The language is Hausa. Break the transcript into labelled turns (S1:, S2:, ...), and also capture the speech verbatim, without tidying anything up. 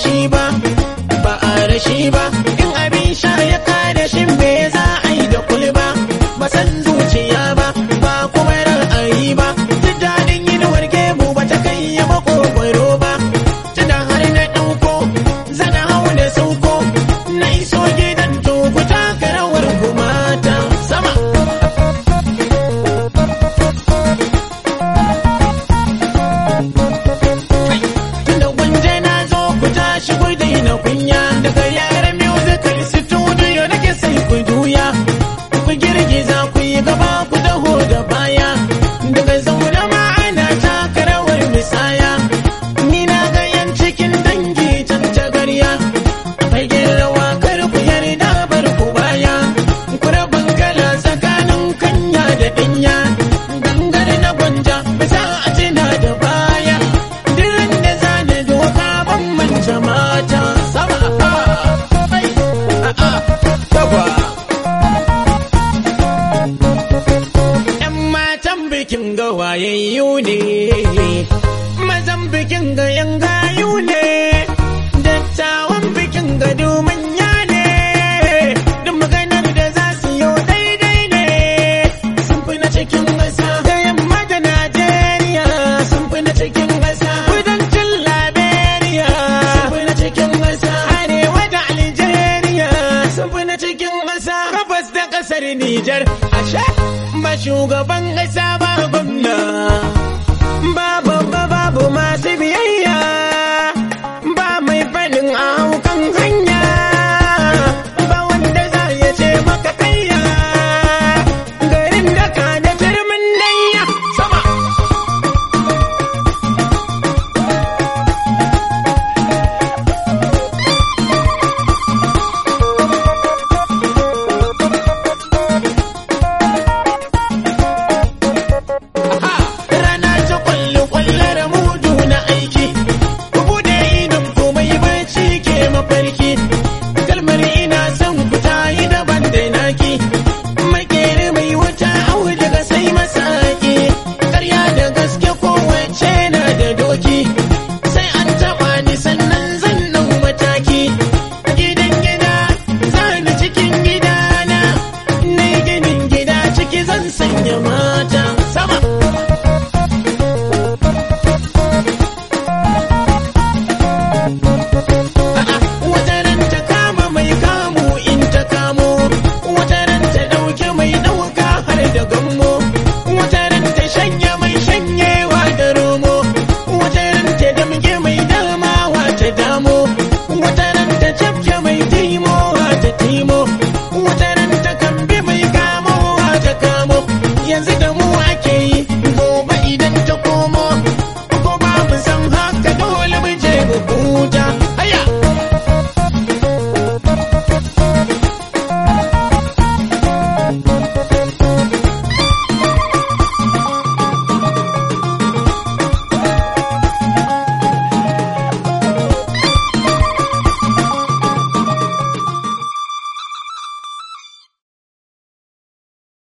S1: shi ba ba a rashi ba in abin sha ya kada shi me za a yi da kulba ba san zuciya ba ba kuma ra'ayi ba duk daɗin yin warge mu ba ta kai ya makogwaro ba tunda har na ɗauko zana hau da sauko na iso gidan toku taka rawar kumata sama tunda gwanje na zo ku tashi ku daina kunya daga yaran musical studio nake sai ku juya ku girgiza ku yi gaba ku taho da baya daga zaune ma ana taka rawar misaya ni na ga yan cikin dangi tantagarya fagen rawa kar ku yarda bar ku baya ku raban kala tsakanin kanya da dinya gangar na gwanja ba za a tuna da baya diran da za da doka ban manta mata sama yan matan bikin ga wayayyu ne mazan bikin ga yan gayu ne dattawan bikin ga domanya ne duk maganar da za su yi daidai ne sun fi na cikin ƙasa da yamma da Najeriya sun fi na cikin ƙasa kudancin Liberia sun fi na cikin ƙasa arewa da Algeria sun fi na cikin ƙasa gabas da ƙasar Nijar ashe ba shugaban ƙasa ba gwamna ba babba babu masu biyayya ba mai faɗin a haukan hanya ba wanda za ya ce maka kayya garin da ka da turmin danya sama rana ta kwallo kwallar mudu na aiki ku bude idan komai bacci ke mafarki kalmar ina son ku ta yi daban da naki makere mai wuta au daga sai masaki karya da gaske kowace na da doki sai an taba ni sannan zan dau mataki gidan gida zani cikin gidana na ginin gida ciki zan sanya mata sama wata ran ta kama mai kamu in ta kamo wata ran ta dauke mai dauka har da gammo wata ran ta shanye mai shanyewa da romo wata ran ta damge mai damawa ta damo wata ran ta cafke mai timowa ta timo wata ran ta kambe mai kamowa ta kamo yanzu da mu ake